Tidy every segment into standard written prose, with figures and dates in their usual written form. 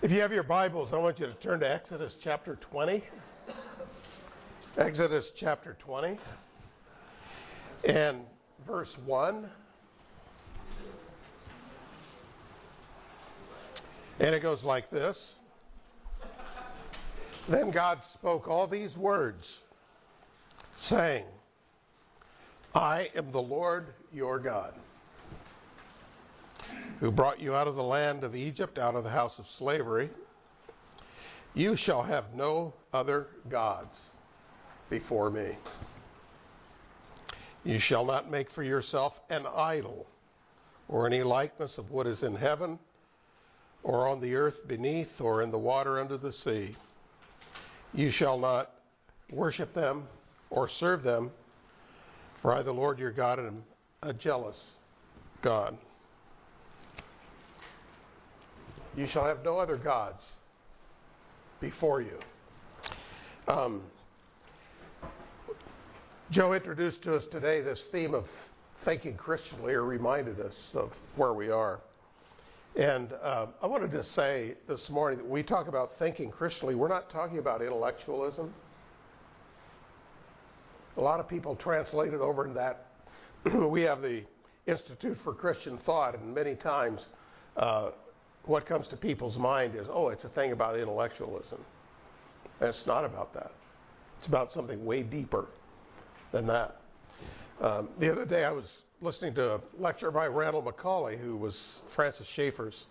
If you have your Bibles, I want you to turn to Exodus chapter 20. Exodus chapter 20 and verse 1. And it goes like this. Then God spoke all these words, saying, I am the Lord your God, who brought you out of the land of Egypt, out of the house of slavery. You shall have no other gods before me. You shall not make for yourself an idol, or any likeness of what is in heaven, or on the earth beneath, or in the water under the sea. You shall not worship them or serve them, for I, the Lord your God, am a jealous God. You shall have no other gods before you. Joe introduced to us today this theme of thinking Christianly, or reminded us of where we are. And I wanted to say this morning that when we talk about thinking Christianly, we're not talking about intellectualism. A lot of people translate it over in that. We have the Institute for Christian Thought, and many times what comes to people's mind is, it's a thing about intellectualism. And it's not about that. It's about something way deeper than that. The other day I was listening to a lecture by Randall McCauley, who was Francis Schaeffer's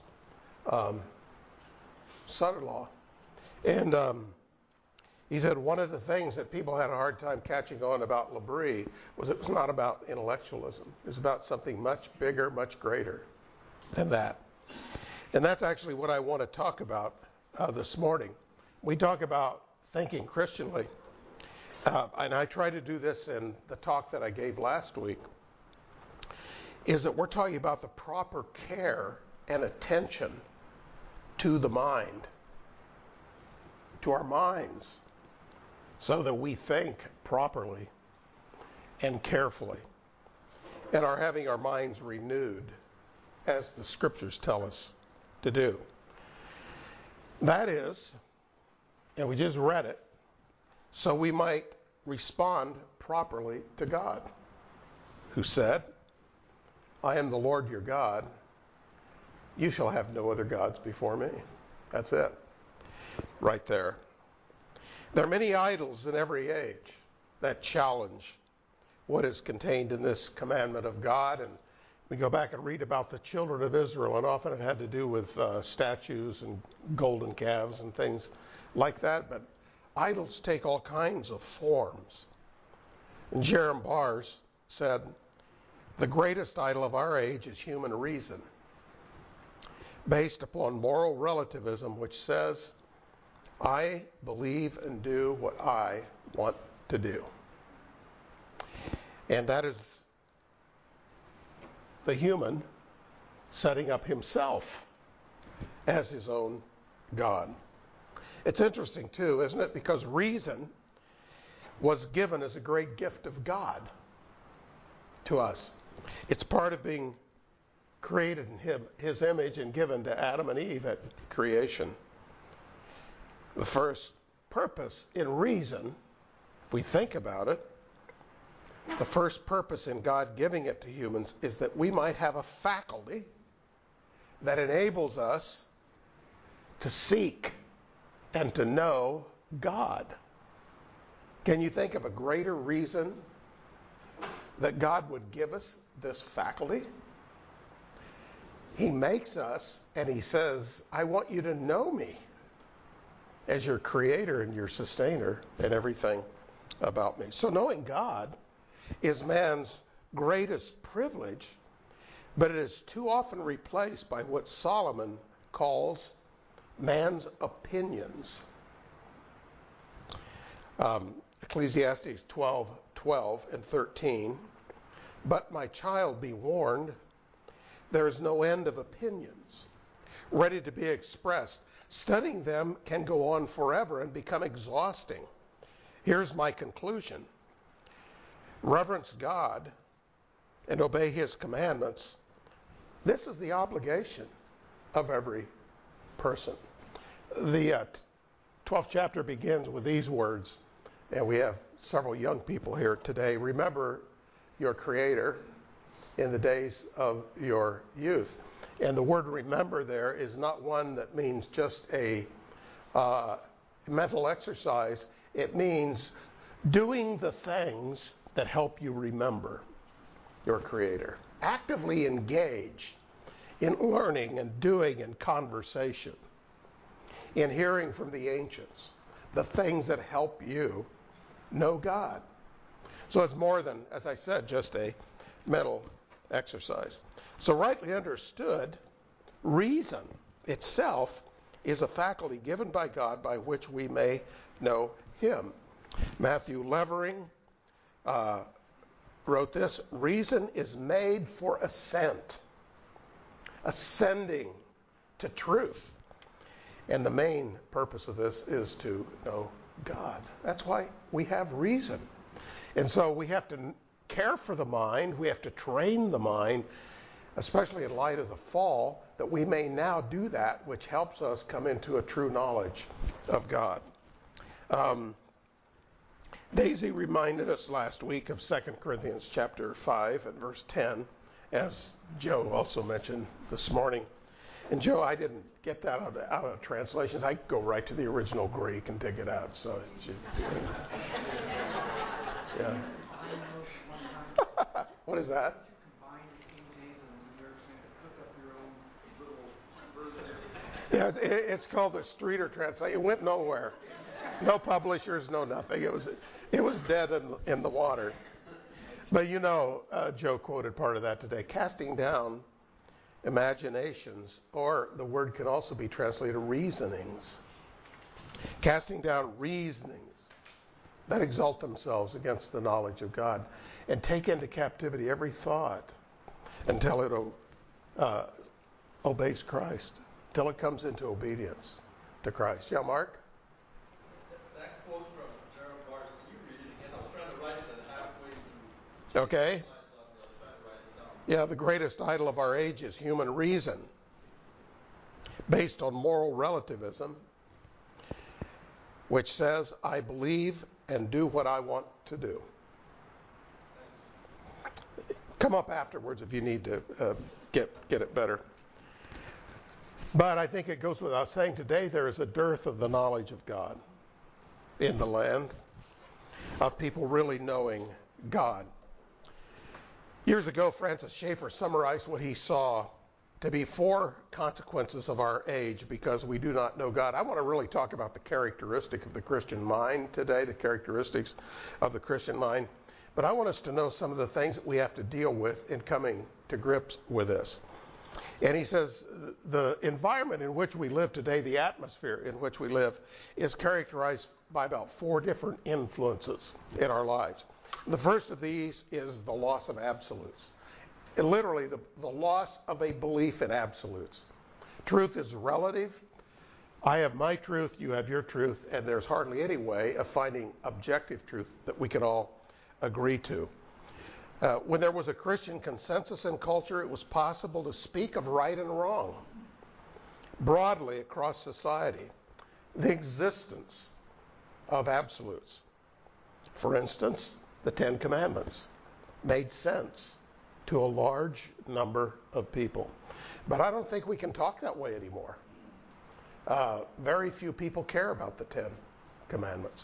son-in-law. And he said one of the things that people had a hard time catching on about L'Abri was it was not about intellectualism. It was about something much bigger, much greater than that. And that's actually what I want to talk about this morning. We talk about thinking Christianly. And I try to do this in the talk that I gave last week, is that we're talking about the proper care and attention to the mind, to our minds, so that we think properly and carefully and are having our minds renewed as the scriptures tell us to do. That is, and we just read it, so we might respond properly to God, who said, I am the Lord your God. You shall have no other gods before me. That's it. Right there. There are many idols in every age that challenge what is contained in this commandment of God. And we go back and read about the children of Israel, and often it had to do with statues and golden calves and things like that. But idols take all kinds of forms. And Jerram Bars said, the greatest idol of our age is human reason, based upon moral relativism, which says, I believe and do what I want to do. And that is the human setting up himself as his own God. It's interesting too, isn't it? Because reason was given as a great gift of God to us. It's part of being created in his image and given to Adam and Eve at creation. The first purpose in reason, if we think about it, the first purpose in God giving it to humans is that we might have a faculty that enables us to seek and to know God. Can you think of a greater reason that God would give us this faculty? He makes us and he says, I want you to know me as your creator and your sustainer and everything about me. So knowing God is man's greatest privilege, but it is too often replaced by what Solomon calls man's opinions. Ecclesiastes 12 and 13. But my child, be warned, there is no end of opinions, ready to be expressed. Studying them can go on forever and become exhausting. Here's my conclusion. Reverence God and obey his commandments. This is the obligation of every person. The 12th chapter begins with these words, and we have several young people here today. Remember your Creator in the days of your youth. And the word remember there is not one that means just a mental exercise. It means doing the things that help you remember your Creator. Actively engage in learning and doing and conversation, in hearing from the ancients, the things that help you know God. So it's more than, as I said, just a mental exercise. So rightly understood, reason itself is a faculty given by God by which we may know Him. Matthew Levering wrote this: reason is made for ascent, ascending to truth. And the main purpose of this is to know God. That's why we have reason. And so we have to care for the mind. We have to train the mind, especially in light of the fall, that we may now do that which helps us come into a true knowledge of God. Daisy reminded us last week of 2 Corinthians chapter 5 and verse 10, as Joe also mentioned this morning. And Joe, I didn't get that out of translations. I go right to the original Greek and dig it out. So, yeah. What is that? Yeah, it's called the Streeter translation. It went nowhere. No publishers, no nothing. It was dead in the water. But you know, Joe quoted part of that today. Casting down imaginations, or the word can also be translated reasonings. Casting down reasonings that exalt themselves against the knowledge of God, and take into captivity every thought until it obeys Christ, till it comes into obedience to Christ. Yeah, Mark? That quote from Gerald Barnes, can you read it again? I was trying to write it and halfway through. Okay. Yeah, the greatest idol of our age is human reason, based on moral relativism, which says, I believe and do what I want to do. Come up afterwards if you need to get it better. But I think it goes without saying, today there is a dearth of the knowledge of God in the land, of people really knowing God. Years ago, Francis Schaeffer summarized what he saw to be 4 consequences of our age because we do not know God. I want to really talk about the characteristic of the Christian mind today, the characteristics of the Christian mind. But I want us to know some of the things that we have to deal with in coming to grips with this. And he says the environment in which we live today, the atmosphere in which we live, is characterized by about 4 different influences in our lives. The first of these is the loss of absolutes. And literally, the loss of a belief in absolutes. Truth is relative. I have my truth, you have your truth, and there's hardly any way of finding objective truth that we can all agree to. When there was a Christian consensus in culture, it was possible to speak of right and wrong broadly across society. The existence of absolutes. For instance, the 10 Commandments made sense to a large number of people. But I don't think we can talk that way anymore. Very few people care about the 10 Commandments.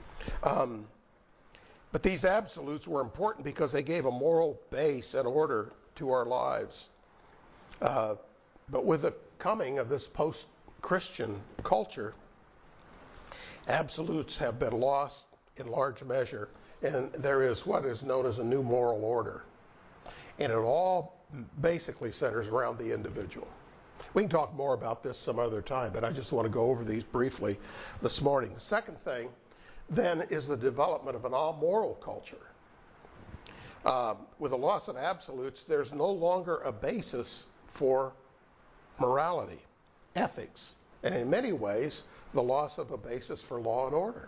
But these absolutes were important because they gave a moral base and order to our lives. But with the coming of this post-Christian culture, absolutes have been lost in large measure, and there is what is known as a new moral order. And it all basically centers around the individual. We can talk more about this some other time, but I just want to go over these briefly this morning. The second thing, then, is the development of an all-moral culture. With the loss of absolutes, there's no longer a basis for morality, ethics, and in many ways, the loss of a basis for law and order.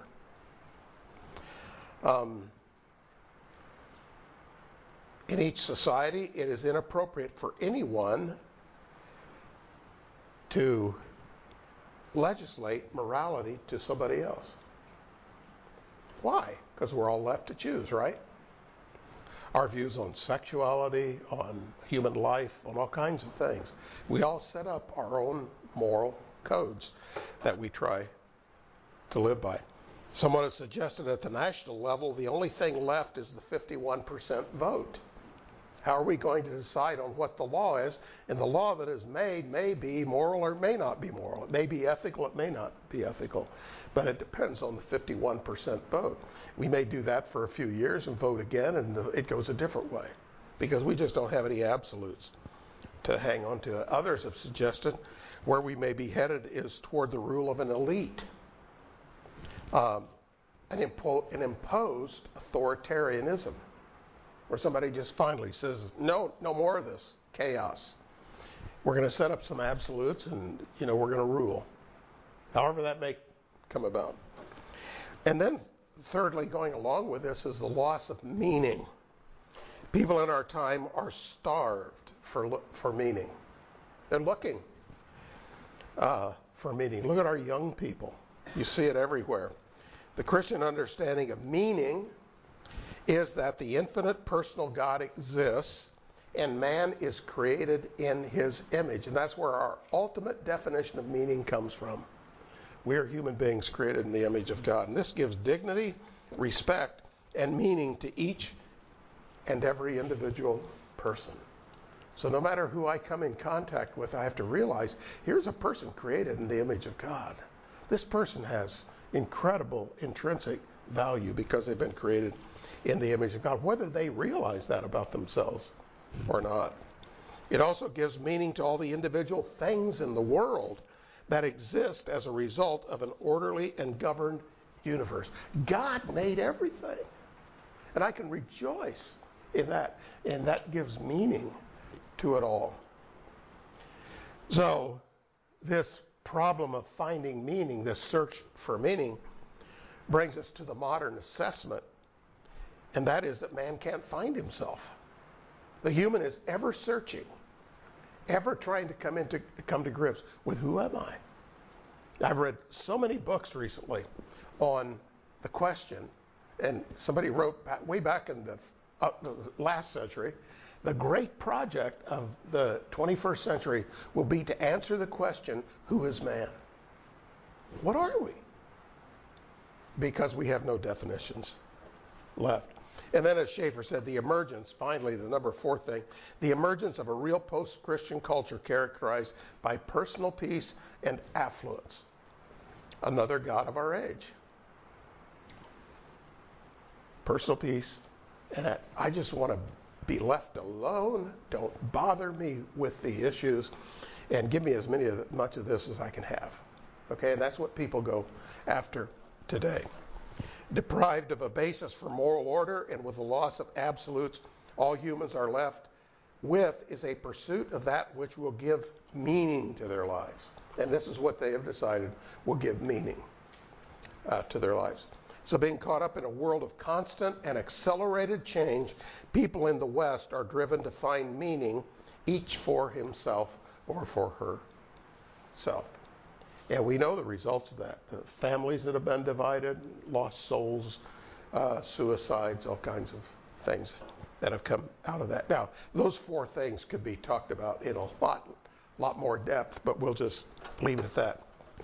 In each society, it is inappropriate for anyone to legislate morality to somebody else. Why? Because we're all left to choose, right? Our views on sexuality, on human life, on all kinds of things. We all set up our own moral codes that we try to live by. Someone has suggested at the national level, the only thing left is the 51% vote. How are we going to decide on what the law is? And the law that is made may be moral or may not be moral. It may be ethical, it may not be ethical. But it depends on the 51% vote. We may do that for a few years and vote again, and it goes a different way. Because we just don't have any absolutes to hang on to. Others have suggested where we may be headed is toward the rule of an elite. An imposed authoritarianism, where somebody just finally says, no more of this chaos. We're going to set up some absolutes and, we're going to rule. However that may come about. And then, thirdly, going along with this is the loss of meaning. People in our time are starved for meaning. They're looking for meaning. Look at our young people. You see it everywhere. The Christian understanding of meaning is that the infinite personal God exists and man is created in his image. And that's where our ultimate definition of meaning comes from. We are human beings created in the image of God. And this gives dignity, respect, and meaning to each and every individual person. So no matter who I come in contact with, I have to realize here's a person created in the image of God. This person has incredible intrinsic value because they've been created in the image of God, whether they realize that about themselves or not. It also gives meaning to all the individual things in the world that exist as a result of an orderly and governed universe. God made everything. And I can rejoice in that. And that gives meaning to it all. So this problem of finding meaning, this search for meaning, brings us to the modern assessment, and that is that man can't find himself. The human is ever searching, ever trying to come to grips with who am I? I've read so many books recently on the question, and somebody wrote way back in the last century, the great project of the 21st century will be to answer the question, who is man? What are we? Because we have no definitions left. And then as Schaeffer said, the emergence, finally, the number 4 thing, the emergence of a real post-Christian culture characterized by personal peace and affluence. Another God of our age. Personal peace and I just want to be left alone. Don't bother me with the issues, and give me much of this as I can have. Okay, and that's what people go after today. Deprived of a basis for moral order and with the loss of absolutes, all humans are left with is a pursuit of that which will give meaning to their lives. And this is what they have decided will give meaning to their lives. So being caught up in a world of constant and accelerated change, people in the West are driven to find meaning, each for himself or for herself. And we know the results of that. The families that have been divided, lost souls, suicides, all kinds of things that have come out of that. Now, those 4 things could be talked about in a lot more depth, but we'll just leave it at that.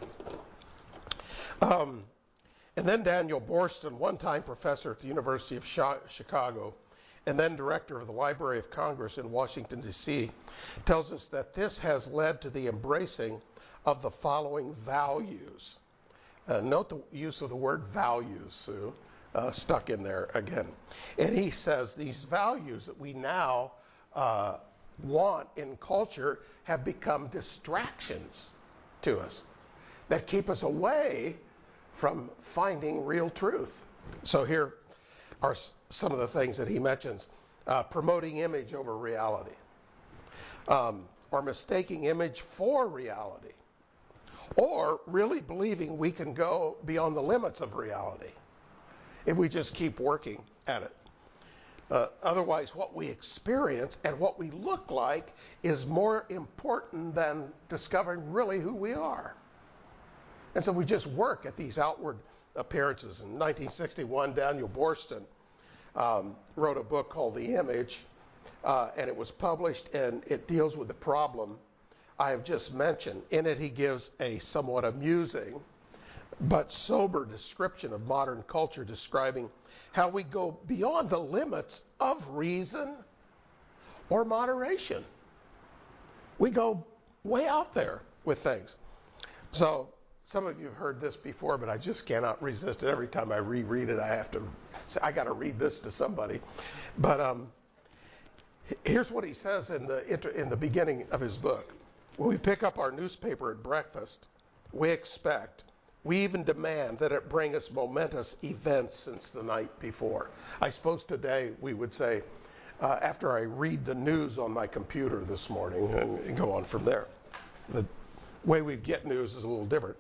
And then Daniel Boorstin, one-time professor at the University of Chicago, and then director of the Library of Congress in Washington, D.C., tells us that this has led to the embracing of the following values. Note the use of the word values, Sue, stuck in there again. And he says these values that we now want in culture have become distractions to us that keep us away from finding real truth. So here are some of the things that he mentions. Promoting image over reality. Or mistaking image for reality. Or really believing we can go beyond the limits of reality if we just keep working at it. Otherwise, what we experience and what we look like is more important than discovering really who we are. And so we just work at these outward appearances. In 1961, Daniel Boorstin wrote a book called The Image, and it was published, and it deals with the problem I have just mentioned. In it, he gives a somewhat amusing but sober description of modern culture, describing how we go beyond the limits of reason or moderation. We go way out there with things. So some of you have heard this before, but I just cannot resist it. Every time I reread it, I have to say, I got to read this to somebody. But here's what he says in the beginning of his book. When we pick up our newspaper at breakfast, we expect, we even demand that it bring us momentous events since the night before. I suppose today we would say, after I read the news on my computer this morning, and go on from there. The way we get news is a little different.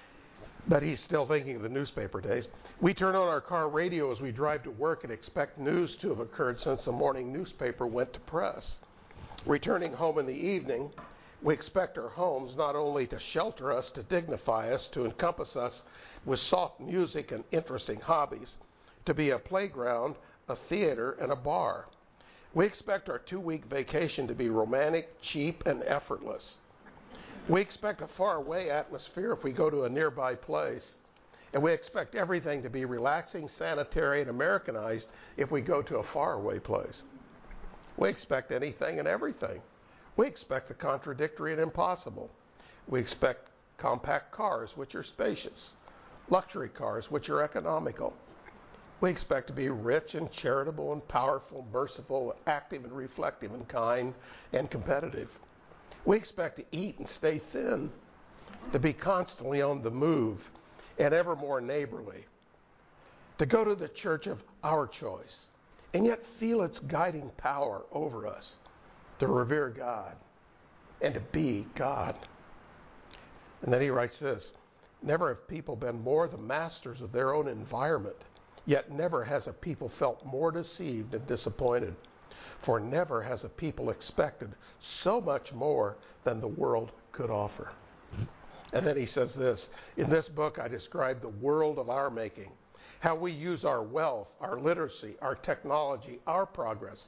But he's still thinking of the newspaper days. We turn on our car radio as we drive to work and expect news to have occurred since the morning newspaper went to press. Returning home in the evening, we expect our homes not only to shelter us, to dignify us, to encompass us with soft music and interesting hobbies, to be a playground, a theater, and a bar. We expect our 2-week vacation to be romantic, cheap, and effortless. We expect a faraway atmosphere if we go to a nearby place. And we expect everything to be relaxing, sanitary, and Americanized if we go to a faraway place. We expect anything and everything. We expect the contradictory and impossible. We expect compact cars, which are spacious, luxury cars, which are economical. We expect to be rich and charitable and powerful, merciful, active and reflective and kind and competitive. We expect to eat and stay thin, to be constantly on the move and ever more neighborly, to go to the church of our choice and yet feel its guiding power over us, to revere God and to be God. And then he writes this, never have people been more the masters of their own environment, yet never has a people felt more deceived and disappointed. For never has a people expected so much more than the world could offer. And then he says this, in this book I describe the world of our making, how we use our wealth, our literacy, our technology, our progress.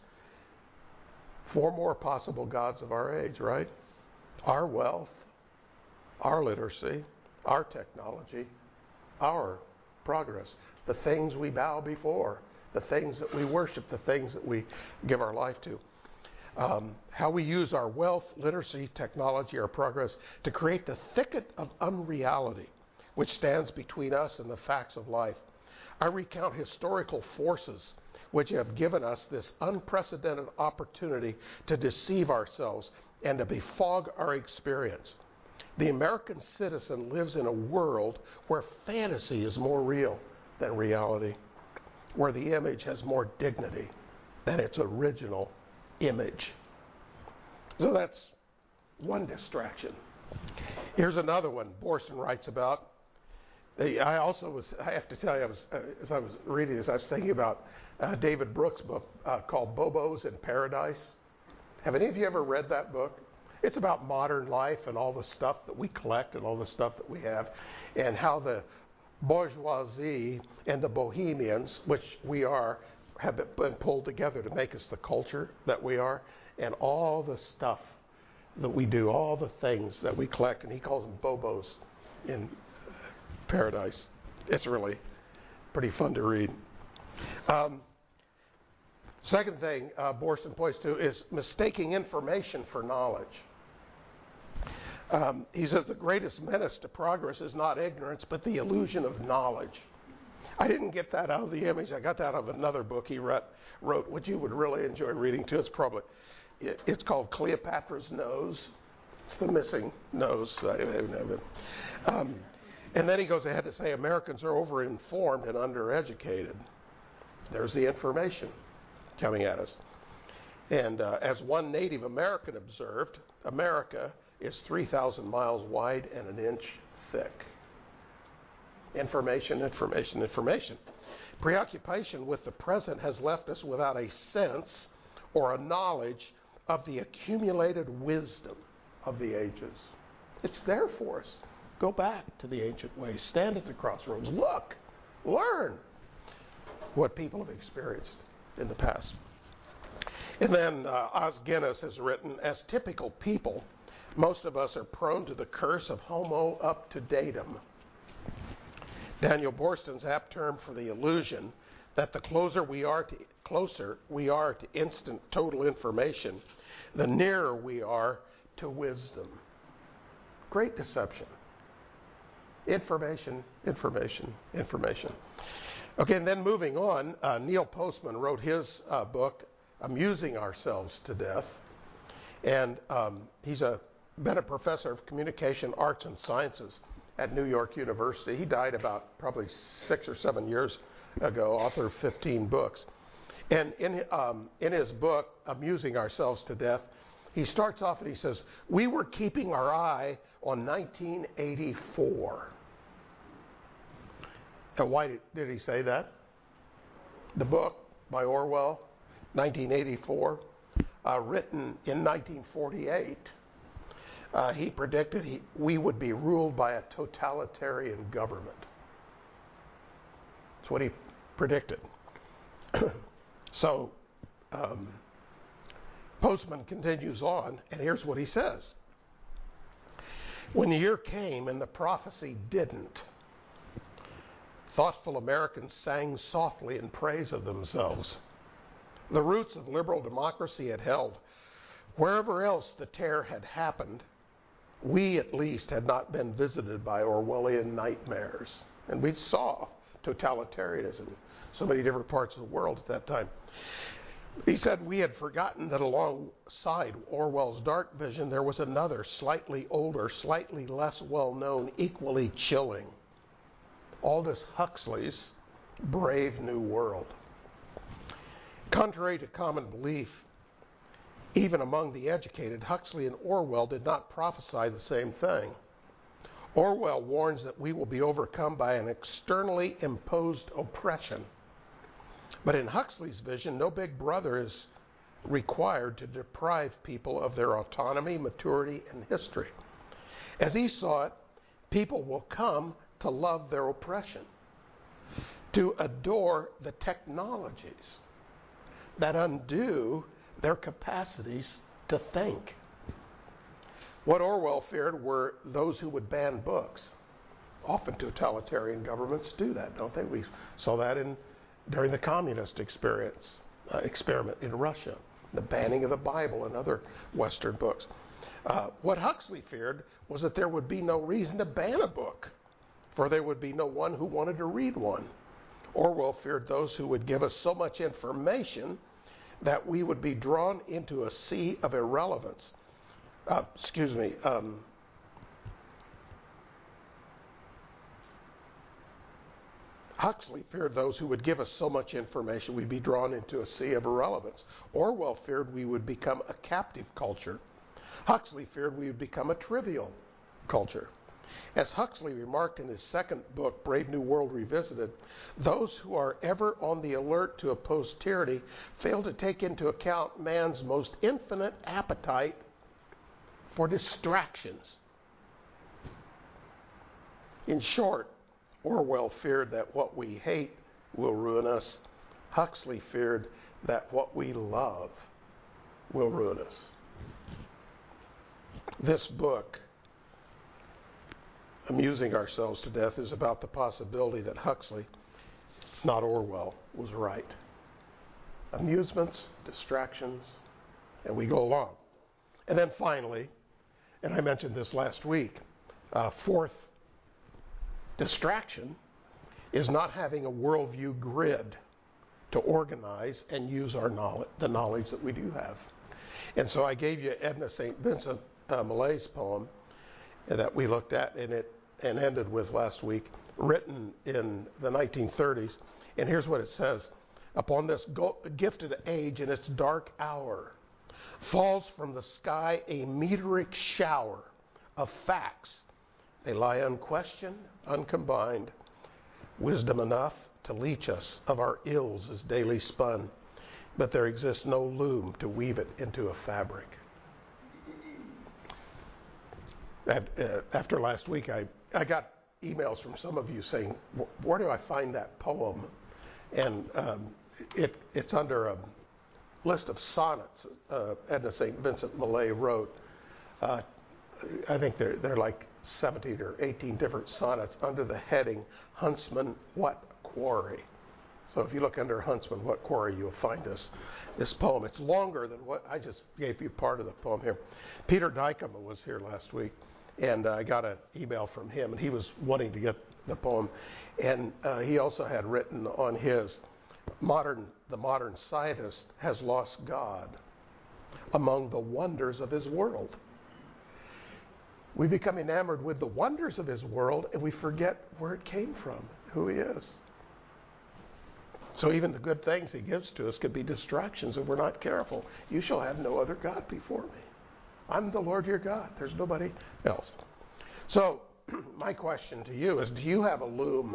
4 more possible gods of our age, right? Our wealth, our literacy, our technology, our progress. The things we bow before, the things that we worship, the things that we give our life to. How we use our wealth, literacy, technology, our progress to create the thicket of unreality which stands between us and the facts of life. I recount historical forces which have given us this unprecedented opportunity to deceive ourselves and to befog our experience. The American citizen lives in a world where fantasy is more real than reality, where the image has more dignity than its original image. So that's one distraction. Here's another one Boorstin writes about. I have to tell you, as I was reading this, I was thinking about David Brooks' book called Bobos in Paradise. Have any of you ever read that book? It's about modern life and all the stuff that we collect and all the stuff that we have, and how the bourgeoisie and the bohemians, which we are, have been pulled together to make us the culture that we are, and all the stuff that we do, all the things that we collect, and he calls them Bobos in Paradise. It's really pretty fun to read. Second thing Boorstin points to is mistaking information for knowledge. He says the greatest menace to progress is not ignorance, but the illusion of knowledge. I didn't get that out of the image. I got that out of another book he wrote, which you would really enjoy reading too. It's called Cleopatra's Nose. It's the missing nose. And then he goes ahead to say Americans are overinformed and undereducated. There's the information coming at us. And as one Native American observed, America is 3,000 miles wide and an inch thick. Information, information, information. Preoccupation with the present has left us without a sense or a knowledge of the accumulated wisdom of the ages. It's there for us. Go back to the ancient ways. Stand at the crossroads. Look. Learn what people have experienced in the past. And then Os Guinness has written, as typical people, most of us are prone to the curse of homo up-to-datum. Daniel Borston's apt term for the illusion that the closer we are to instant total information, the nearer we are to wisdom. Great deception. Information, information, information. Okay, and then moving on, Neil Postman wrote his book, Amusing Ourselves to Death. And he's been a professor of communication arts and sciences at New York University. He died about probably 6 or 7 years ago, author of 15 books. And in his book, Amusing Ourselves to Death, he starts off and he says, we were keeping our eye on 1984. And why did he say that? The book by Orwell, 1984, written in 1948, he predicted we would be ruled by a totalitarian government. That's what he predicted. So, Postman continues on, and here's what he says. When the year came and the prophecy didn't, thoughtful Americans sang softly in praise of themselves. The roots of liberal democracy had held. Wherever else the tear had happened, we at least had not been visited by Orwellian nightmares. And we saw totalitarianism in so many different parts of the world at that time. He said we had forgotten that alongside Orwell's dark vision, there was another, slightly older, slightly less well-known, equally chilling. Aldous Huxley's Brave New World. Contrary to common belief, even among the educated, Huxley and Orwell did not prophesy the same thing. Orwell warns that we will be overcome by an externally imposed oppression. But in Huxley's vision, no big brother is required to deprive people of their autonomy, maturity, and history. As he saw it, people will come to love their oppression, to adore the technologies that undo their capacities to think. What Orwell feared were those who would ban books. Often totalitarian governments do that, don't they? We saw that during the communist experiment in Russia, the banning of the Bible and other Western books. What Huxley feared was that there would be no reason to ban a book, for there would be no one who wanted to read one. Orwell feared those who would give us so much information that we would be drawn into a sea of irrelevance. Huxley feared those who would give us so much information we'd be drawn into a sea of irrelevance. Orwell feared we would become a captive culture. Huxley feared we would become a trivial culture. As Huxley remarked in his second book, Brave New World Revisited, those who are ever on the alert to oppose tyranny fail to take into account man's most infinite appetite for distractions. In short, Orwell feared that what we hate will ruin us. Huxley feared that what we love will ruin us. This book, Amusing Ourselves to Death, is about the possibility that Huxley, not Orwell, was right. Amusements, distractions, and we go along. And then finally, and I mentioned this last week, fourth distraction is not having a worldview grid to organize and use our knowledge, the knowledge that we do have. And so I gave you Edna St. Vincent Millay's poem that we looked at and ended with last week, written in the 1930s. And here's what it says. Upon this gifted age in its dark hour, falls from the sky a meteoric shower of facts. They lie unquestioned, uncombined, wisdom enough to leach us of our ills is daily spun, but there exists no loom to weave it into a fabric. After last week, I I got emails from some of you saying, where do I find that poem? And it's under a list of sonnets Edna St. Vincent Millay wrote. I think they're like 17 or 18 different sonnets under the heading Huntsman, What Quarry? So if you look under Huntsman, What Quarry, you'll find this poem. It's longer than what I just gave you part of the poem here. Peter Dykema was here last week, and I got an email from him, and he was wanting to get the poem. And he also had written on his, the modern scientist has lost God among the wonders of his world. We become enamored with the wonders of his world, and we forget where it came from, who he is. So even the good things he gives to us could be distractions if we're not careful. You shall have no other God before me. I'm the Lord your God. There's nobody else. So my question to you is, do you have a loom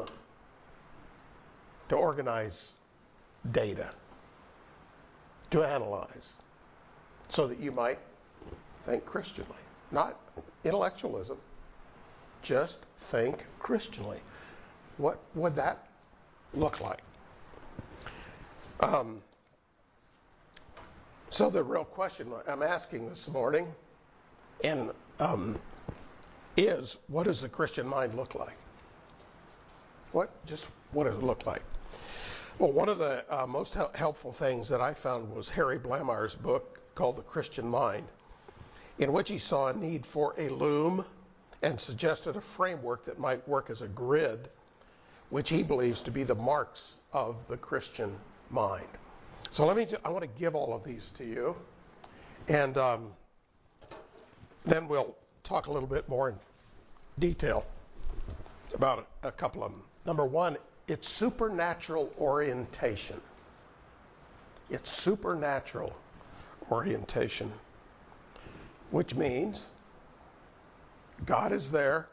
to organize data, to analyze, so that you might think Christianly? Not intellectualism, just think Christianly. What would that look like? So the real question I'm asking this morning is, what does the Christian mind look like? What does it look like? Well, one of the most helpful things that I found was Harry Blamar's book called The Christian Mind, in which he saw a need for a loom and suggested a framework that might work as a grid, which he believes to be the marks of the Christian mind. So I want to give all of these to you, and then we'll talk a little bit more in detail about a couple of them. Number one, it's supernatural orientation. It's supernatural orientation, which means God is there,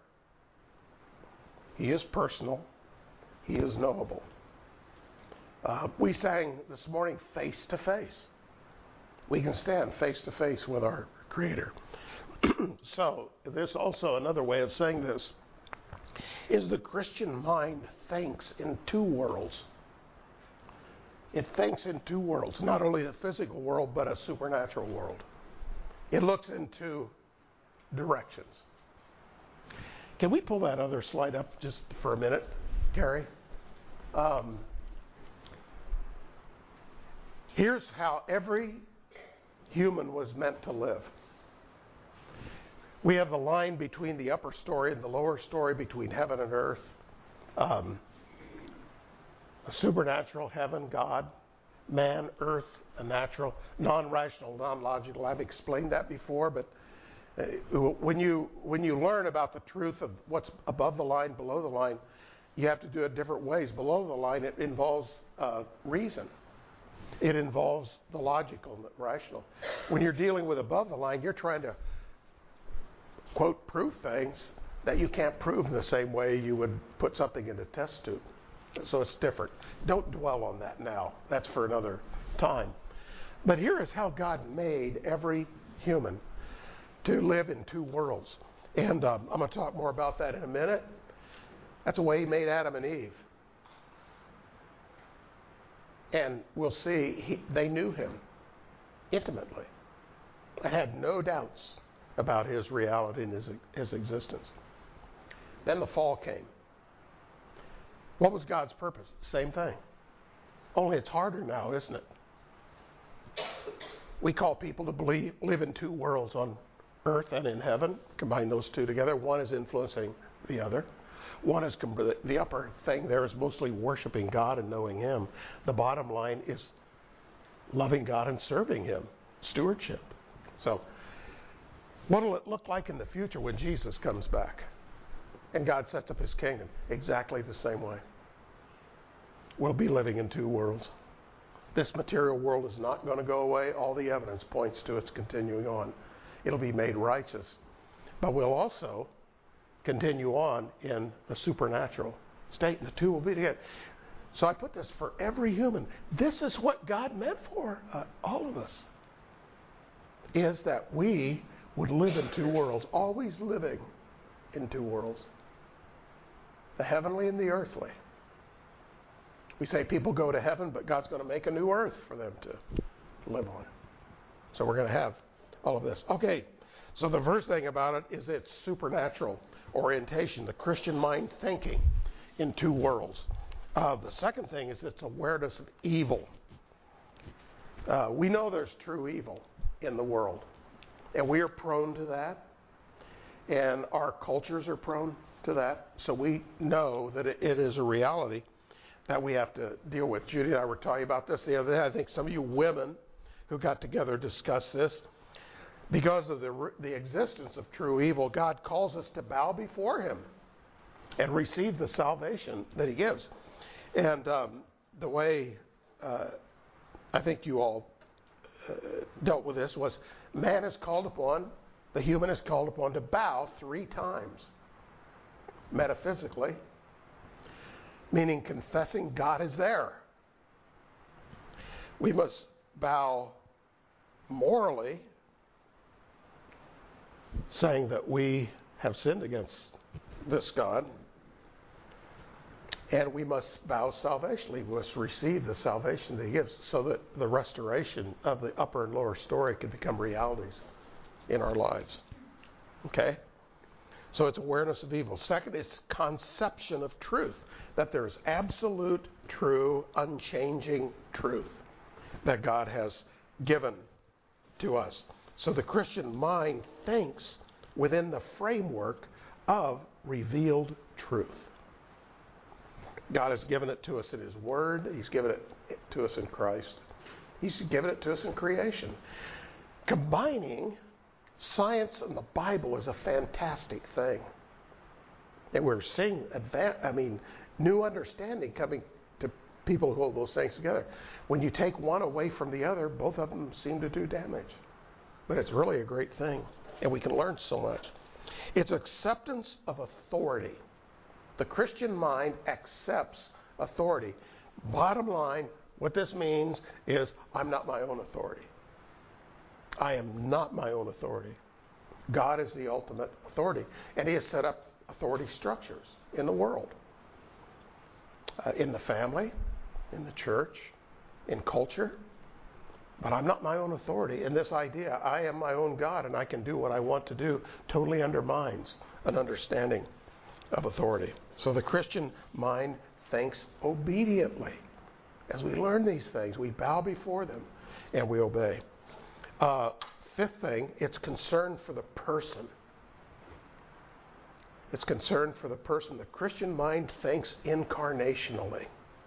he is personal, he is knowable. We sang this morning face to face. We can stand face to face with our Creator. So there's also another way of saying this, is the Christian mind thinks in two worlds. It thinks in two worlds, not only the physical world, but a supernatural world. It looks in two directions. Can we pull that other slide up just for a minute, Gary? Here's how every human was meant to live. We have the line between the upper story and the lower story, between heaven and earth. A supernatural heaven, God, man, earth, a natural, non-rational, non-logical. I've explained that before, but when you learn about the truth of what's above the line, below the line, you have to do it different ways. Below the line, it involves reason. It involves the logical and the rational. When you're dealing with above the line, you're trying to, quote, prove things that you can't prove in the same way you would put something in a test tube. So it's different. Don't dwell on that now. That's for another time. But here is how God made every human to live in two worlds. And I'm going to talk more about that in a minute. That's the way he made Adam and Eve. And we'll see, they knew him intimately. I had no doubts about his reality and his existence. Then the fall came. What was God's purpose? Same thing. Only it's harder now, isn't it? We call people to live in two worlds, on earth and in heaven. Combine those two together. One is influencing the other. One is the upper thing there is mostly worshiping God and knowing him. The bottom line is loving God and serving him. Stewardship. So what will it look like in the future when Jesus comes back and God sets up his kingdom? Exactly the same way. We'll be living in two worlds. This material world is not going to go away. All the evidence points to its continuing on. It'll be made righteous. But we'll also continue on in the supernatural state, and the two will be together. So I put this for every human. This is what God meant for all of us, is that we would live in two worlds, always living in two worlds. the heavenly and the earthly. We say people go to heaven, but God's going to make a new earth for them to live on. So we're going to have all of this. Okay, so the first thing about it is its supernatural orientation, the Christian mind thinking in two worlds. The second thing is its awareness of evil. We know there's true evil in the world, and we are prone to that, and our cultures are prone to that, so we know that it is a reality that we have to deal with. Judy and I were talking about this the other day. I think some of you women who got together discussed this. Because of the existence of true evil, God calls us to bow before him and receive the salvation that he gives. And the way I think you all dealt with this was man is called upon, the human is called upon to bow 3 times. Metaphysically, meaning confessing God is there. We must bow morally, saying that we have sinned against this God, and we must bow salvationally. We must receive the salvation that he gives so that the restoration of the upper and lower story can become realities in our lives. Okay? So it's awareness of evil. Second, it's conception of truth, that there's absolute, true, unchanging truth that God has given to us. So the Christian mind thinks within the framework of revealed truth. God has given it to us in his word. He's given it to us in Christ. He's given it to us in creation. Combining science and the Bible is a fantastic thing. And we're seeing new understanding coming to people who hold those things together. When you take one away from the other, both of them seem to do damage. But it's really a great thing, and we can learn so much. It's acceptance of authority. The Christian mind accepts authority. Bottom line, what this means is I'm not my own authority. I am not my own authority. God is the ultimate authority, and he has set up authority structures in the world, in the family, in the church, in culture. But I'm not my own authority. And this idea, I am my own God and I can do what I want to do, totally undermines an understanding of authority. So the Christian mind thinks obediently. As we learn these things, we bow before them and we obey. Fifth thing, it's concern for the person. It's concern for the person. The Christian mind thinks incarnationally.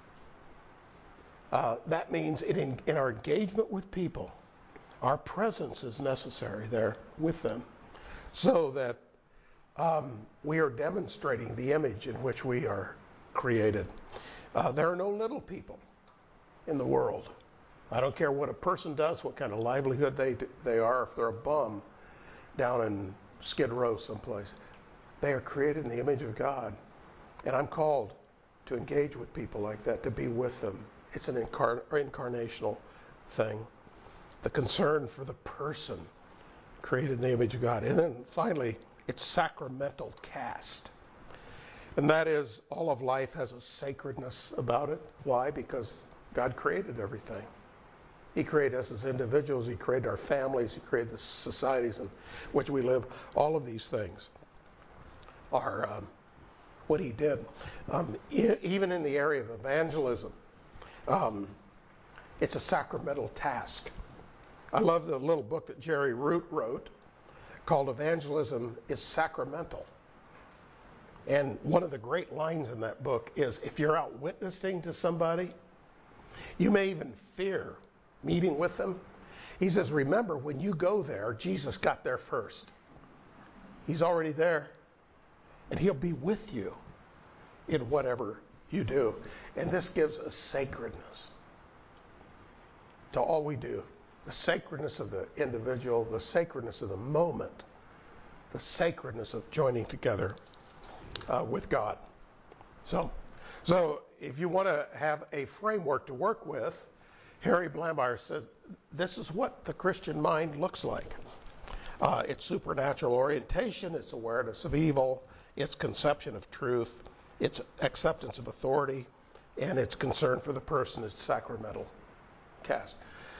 That means in our engagement with people, our presence is necessary there with them so that we are demonstrating the image in which we are created. There are no little people in the world. I don't care what a person does, what kind of livelihood they are, if they're a bum down in Skid Row someplace. They are created in the image of God. And I'm called to engage with people like that, to be with them. It's an incarnational thing. The concern for the person created in the image of God. And then finally, it's sacramental cast. And that is, all of life has a sacredness about it. Why? Because God created everything. He created us as individuals. He created our families. He created the societies in which we live. All of these things are what he did. Even in the area of evangelism, it's a sacramental task. I love the little book that Jerry Root wrote called Evangelism is Sacramental. And one of the great lines in that book is, if you're out witnessing to somebody, you may even fear meeting with them. He says, remember, when you go there, Jesus got there first. He's already there. And he'll be with you in whatever you do. And this gives a sacredness to all we do. The sacredness of the individual, the sacredness of the moment, the sacredness of joining together with God. So if you want to have a framework to work with, Harry Blamire says this is what the Christian mind looks like. It's supernatural orientation, it's awareness of evil, it's conception of truth, its acceptance of authority, and its concern for the person, its sacramental cast.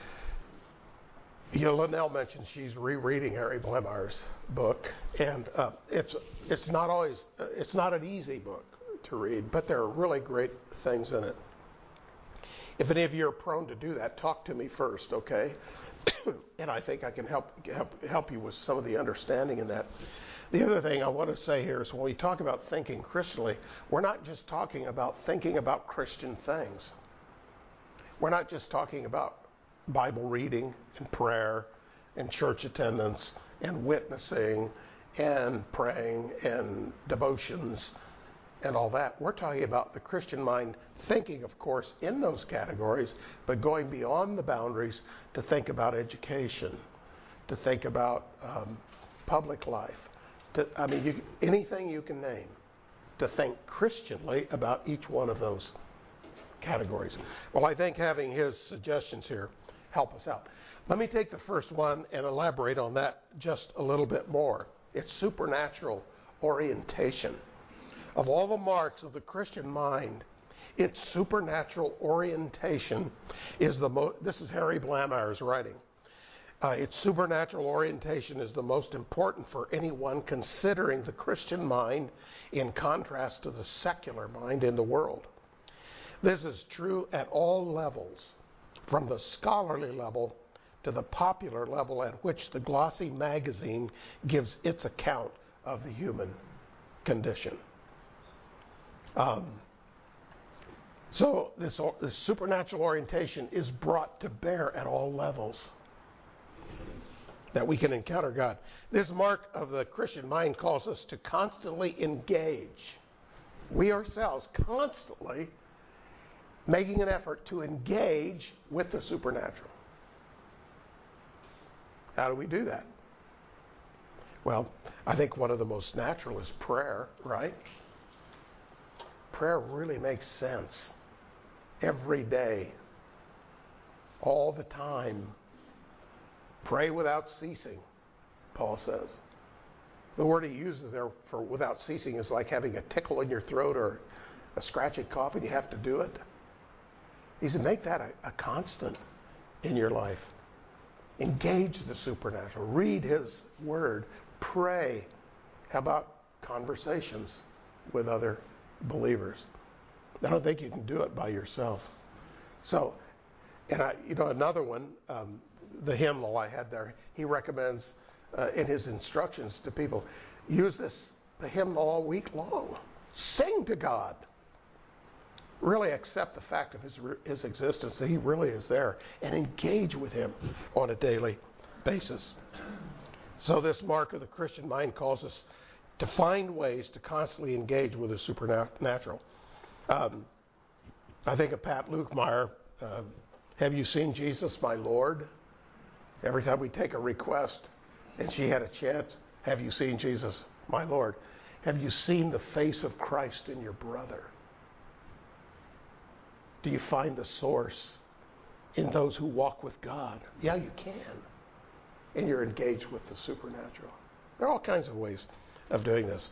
Linnell mentioned she's rereading Harry Blemeyer's book, and it's not an easy book to read, but there are really great things in it. If any of you are prone to do that, talk to me first, okay? And I think I can help you with some of the understanding in that. The other thing I want to say here is when we talk about thinking Christianly, we're not just talking about thinking about Christian things. We're not just talking about Bible reading and prayer and church attendance and witnessing and praying and devotions and all that. We're talking about the Christian mind thinking, of course, in those categories, but going beyond the boundaries to think about education, to think about public life, anything you can name, to think Christianly about each one of those categories. Well, I think having his suggestions here help us out. Let me take the first one and elaborate on that just a little bit more. It's supernatural orientation. Of all the marks of the Christian mind, its supernatural orientation is this is Harry Blameyer's writing. Its supernatural orientation is the most important for anyone considering the Christian mind in contrast to the secular mind in the world. This is true at all levels, from the scholarly level to the popular level at which the glossy magazine gives its account of the human condition. So this supernatural orientation is brought to bear at all levels that we can encounter God. This mark of the Christian mind calls us to constantly engage. We ourselves constantly making an effort to engage with the supernatural. How do we do that? Well, I think one of the most natural is prayer, right? Prayer really makes sense every day, all the time. Pray without ceasing, Paul says. The word he uses there for without ceasing is like having a tickle in your throat or a scratchy cough and you have to do it. He said, make that a constant in your life. Engage the supernatural. Read his word. Pray. How about conversations with other believers? I don't think you can do it by yourself. So, and another one, the hymnal I had there, he recommends in his instructions to people, use the hymnal all week long. Sing to God. Really accept the fact of his existence, that he really is there, and engage with him on a daily basis. So this mark of the Christian mind calls us to find ways to constantly engage with the supernatural. I think of Pat Lukemire, have you seen Jesus, my Lord? Every time we take a request, and she had a chance, have you seen Jesus, my Lord? Have you seen the face of Christ in your brother? Do you find the source in those who walk with God? Yeah, you can. And you're engaged with the supernatural. There are all kinds of ways of doing this.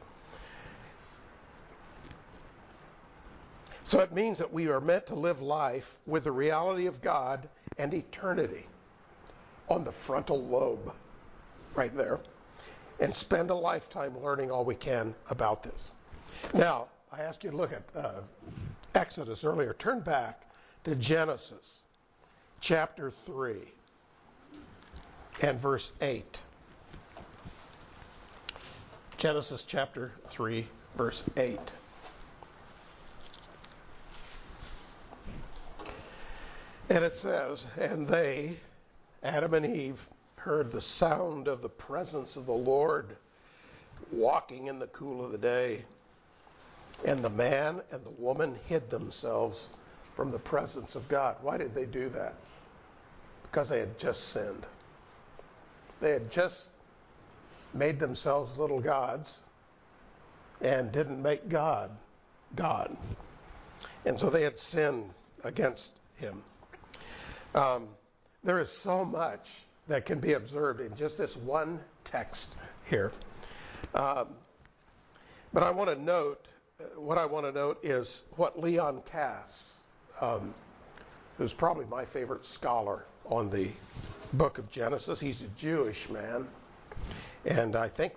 So it means that we are meant to live life with the reality of God and eternity on the frontal lobe, right there, and spend a lifetime learning all we can about this. Now, I asked you to look at Exodus earlier. Turn back to Genesis chapter 3 and verse 8. Genesis chapter 3, verse 8. And it says, and they, Adam and Eve, heard the sound of the presence of the Lord walking in the cool of the day. And the man and the woman hid themselves from the presence of God. Why did they do that? Because they had just sinned. They had just made themselves little gods and didn't make God God. And so they had sinned against him. There is so much that can be observed in just this one text here. But I want to note what I want to note is what Leon Kass, who's probably my favorite scholar on the book of Genesis, he's a Jewish man, and I think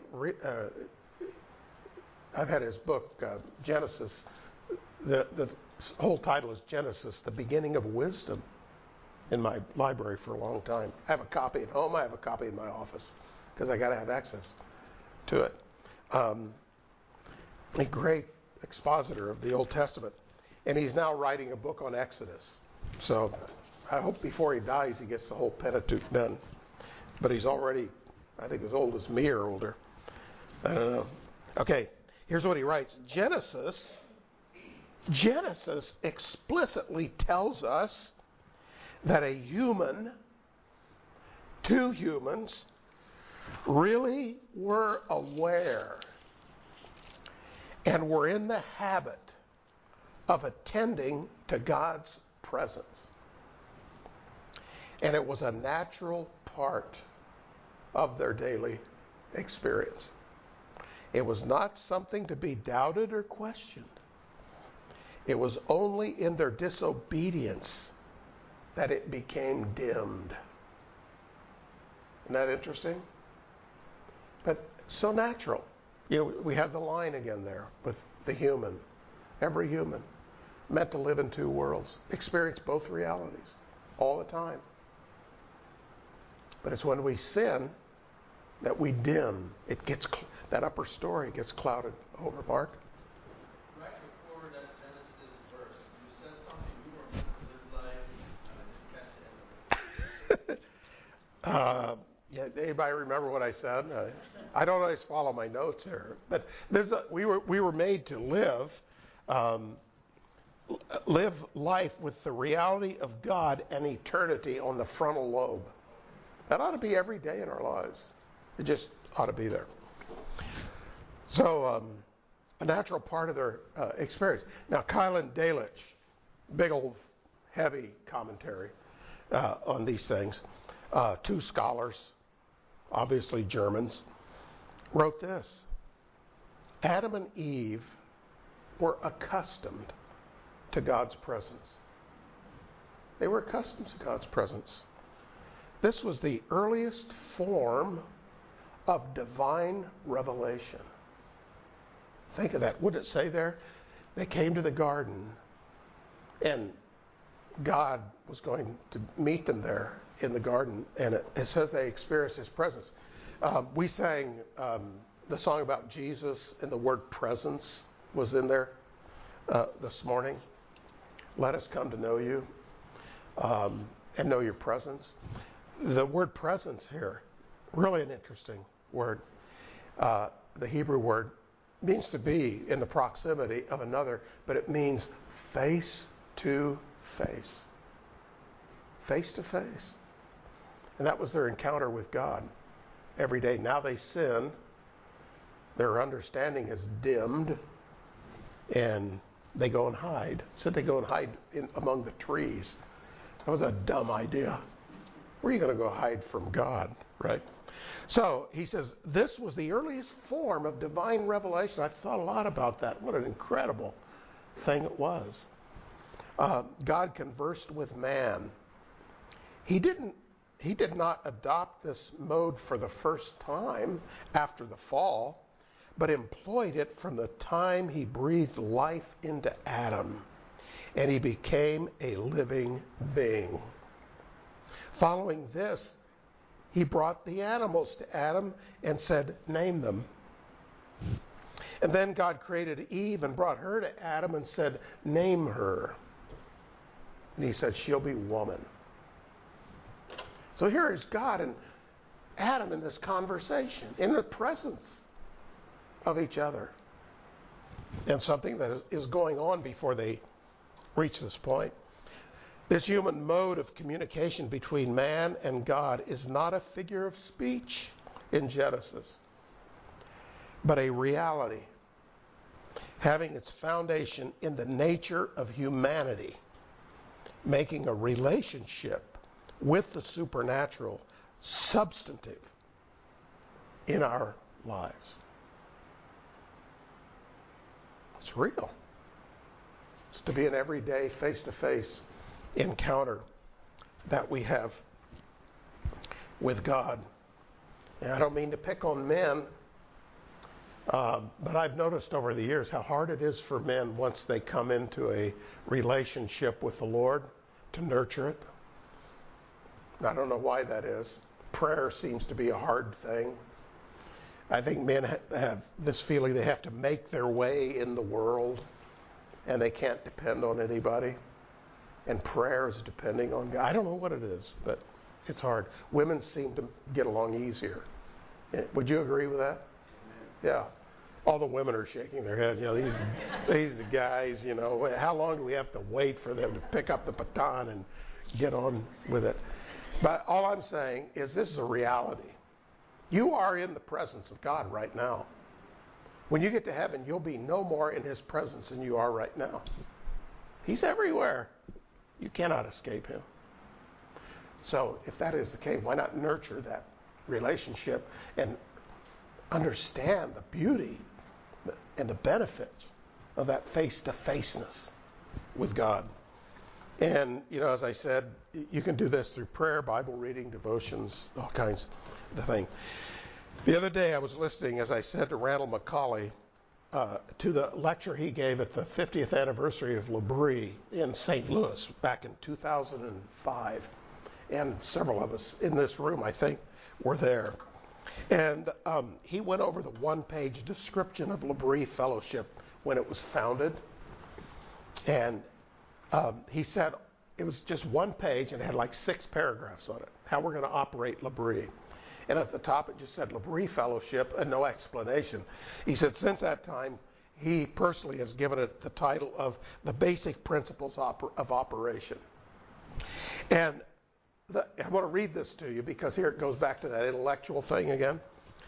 I've had his book, Genesis, the whole title is Genesis, the Beginning of Wisdom, in my library for a long time. I have a copy at home, I have a copy in my office, because I got to have access to it. A great expositor of the Old Testament, and he's now writing a book on Exodus. So I hope before he dies he gets the whole Pentateuch done. But he's already, I think, as old as me or older. I don't know. Okay, here's what he writes. Genesis explicitly tells us that a human, two humans, really were aware and were in the habit of attending to God's presence. And it was a natural part of their daily experience. It was not something to be doubted or questioned. It was only in their disobedience that it became dimmed. Isn't that interesting? But so natural. You know, we have the line again there with the human. Every human meant to live in two worlds, experience both realities all the time. But it's when we sin that we dim. It gets that upper story gets clouded over. Mark? Right before that Genesis verse, you said something we were meant to live life, and I didn't catch the end of it. Yeah, anybody remember what I said? I don't always follow my notes here, but we were made to live life with the reality of God and eternity on the frontal lobe. That ought to be every day in our lives. It just ought to be there. So, a natural part of their experience. Now, Kylan Delitzsch, big old heavy commentary on these things. Two scholars, obviously Germans, wrote this. Adam and Eve were accustomed to God's presence. They were accustomed to God's presence. This was the earliest form of divine revelation. Think of that. What did it say there? They came to the garden, and God was going to meet them there in the garden, and it says they experienced His presence. We sang the song about Jesus, and the word presence was in there this morning. Let us come to know you and know your presence. The word presence here, really an interesting word. The Hebrew word means to be in the proximity of another, but it means face to face. Face to face. And that was their encounter with God every day. Now they sin. Their understanding is dimmed. And they go and hide. Said they go and hide among the trees. That was a dumb idea. Where are you going to go hide from God, right? So he says, this was the earliest form of divine revelation. I thought a lot about that. What an incredible thing it was. God conversed with man. He did not adopt this mode for the first time after the fall, but employed it from the time he breathed life into Adam, and he became a living being. Following this, he brought the animals to Adam and said, name them. And then God created Eve and brought her to Adam and said, name her. And he said, she'll be woman. So here is God and Adam in this conversation, in the presence of each other. And something that is going on before they reach this point. This human mode of communication between man and God is not a figure of speech in Genesis, but a reality having its foundation in the nature of humanity, making a relationship with the supernatural substantive in our lives. It's real. It's to be an everyday, face-to-face encounter that we have with God. And I don't mean to pick on men, but I've noticed over the years how hard it is for men once they come into a relationship with the Lord to nurture it. I don't know why that is. Prayer seems to be a hard thing. I think men have this feeling they have to make their way in the world and they can't depend on anybody. And prayer is depending on God. I don't know what it is, but it's hard. Women seem to get along easier. Would you agree with that? Yeah. All the women are shaking their heads. These guys, how long do we have to wait for them to pick up the baton and get on with it? But all I'm saying is this is a reality. You are in the presence of God right now. When you get to heaven, you'll be no more in his presence than you are right now. He's everywhere. You cannot escape him. So if that is the case, why not nurture that relationship and understand the beauty and the benefits of that face-to-faceness with God? And, as I said, you can do this through prayer, Bible reading, devotions, all kinds of things. The other day I was listening, as I said, to Randall McCauley, to the lecture he gave at the 50th anniversary of L'Abri in St. Louis back in 2005. And several of us in this room, I think, were there. And he went over the one-page description of L'Abri Fellowship when it was founded. And he said it was just one page and it had like 6 paragraphs on it, how we're going to operate L'Abri. And at the top it just said L'Abri Fellowship and no explanation. He said since that time, he personally has given it the title of the Basic Principles of Operation. And I want to read this to you because here it goes back to that intellectual thing again.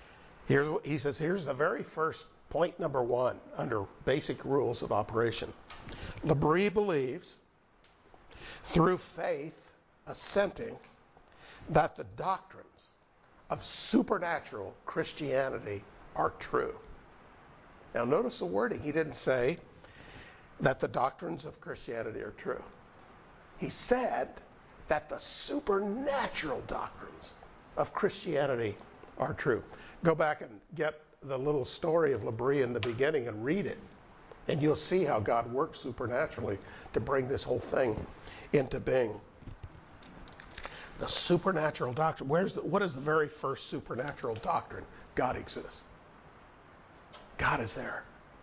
He says, here's the very first point number 1 under Basic Rules of Operation. L'Abri believes, through faith assenting, that the doctrines of supernatural Christianity are true. Now notice the wording. He didn't say that the doctrines of Christianity are true. He said that the supernatural doctrines of Christianity are true. Go back and get the little story of L'Abri in the beginning and read it. And you'll see how God works supernaturally to bring this whole thing into being. The supernatural doctrine. What is the very first supernatural doctrine? God exists. God is there.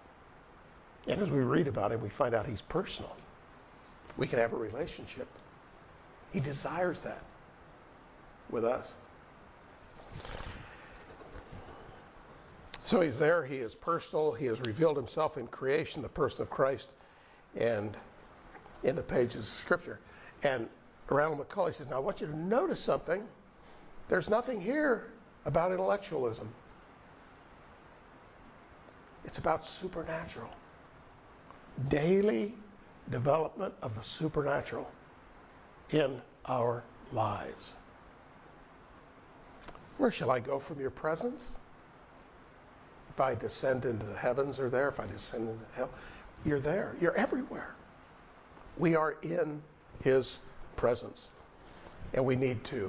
And as we read about him, we find out he's personal. We can have a relationship. He desires that with us. So he's there, he is personal, he has revealed himself in creation, the person of Christ, and in the pages of Scripture. And Randall McCauley says, now I want you to notice something. There's nothing here about intellectualism. It's about supernatural. Daily development of the supernatural in our lives. Where shall I go from your presence? If I descend into the heavens, are there. If I descend into hell, you're there. You're everywhere. We are in his presence. And we need to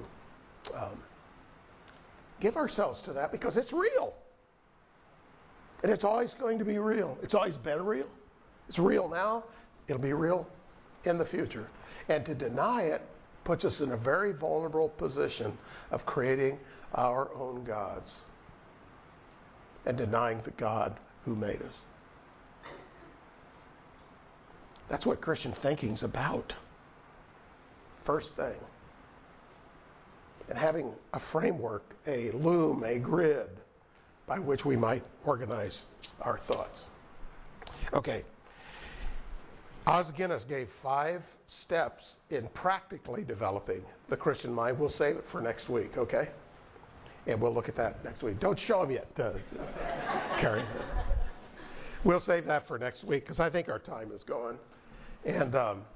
give ourselves to that because it's real. And it's always going to be real. It's always been real. It's real now. It'll be real in the future. And to deny it puts us in a very vulnerable position of creating our own gods and denying the God who made us. That's what Christian thinking's about. First thing. And having a framework, a loom, a grid by which we might organize our thoughts. Okay. Os Guinness gave 5 steps in practically developing the Christian mind. We'll save it for next week, okay? And we'll look at that next week. Don't show them yet, Carrie. We'll save that for next week because I think our time is gone. And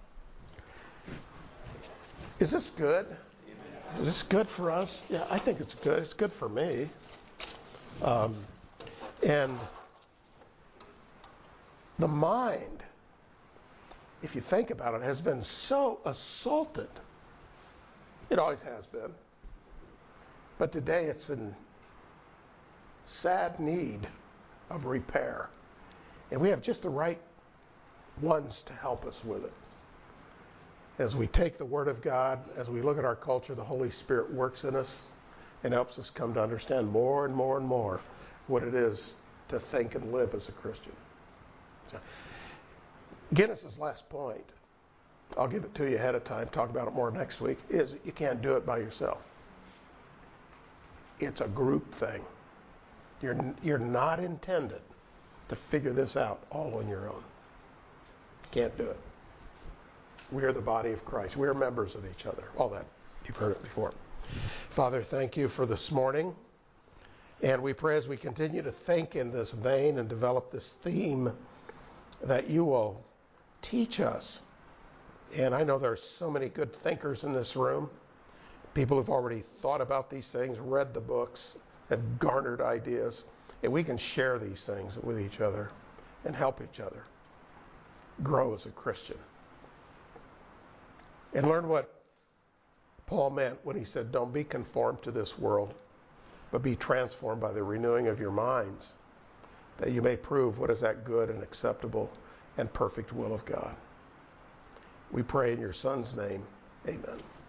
is this good? Is this good for us? Yeah, I think it's good. It's good for me. And The mind, if you think about it, has been so assaulted. It always has been. But today it's in sad need of repair. And we have just the right ones to help us with it. As we take the Word of God, as we look at our culture, the Holy Spirit works in us and helps us come to understand more and more and more what it is to think and live as a Christian. So, Guinness's last point, I'll give it to you ahead of time, talk about it more next week, is you can't do it by yourself. It's a group thing. You're not intended to figure this out all on your own. Can't do it. We are the body of Christ. We are members of each other. All that. You've heard it before. Father, thank you for this morning. And we pray as we continue to think in this vein and develop this theme that you will teach us. And I know there are so many good thinkers in this room. People who've already thought about these things, read the books, have garnered ideas. And we can share these things with each other and help each other grow as a Christian. And learn what Paul meant when he said, don't be conformed to this world, but be transformed by the renewing of your minds, that you may prove what is that good and acceptable and perfect will of God. We pray in your Son's name. Amen.